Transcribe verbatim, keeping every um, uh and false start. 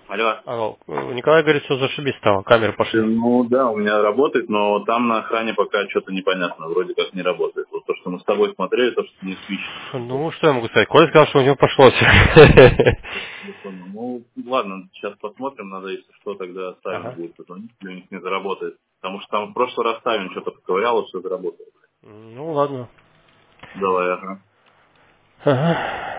Алло. Алло, Николай говорит, что зашибись стало, камеры пошли. Ну да, у меня работает, но там на охране пока что-то непонятно, вроде как не работает. Вот то, что мы с тобой смотрели, то, что не свищено. Ну, что я могу сказать? Коля сказал, что у него пошло все. Ну, ладно, сейчас посмотрим, надо, если что, тогда Савину Ага. будет позвонить, если у них не заработает. Потому что там в прошлый раз Савин что-то поковырял, и все заработало. Ну, ладно. Давай, ага. Ага.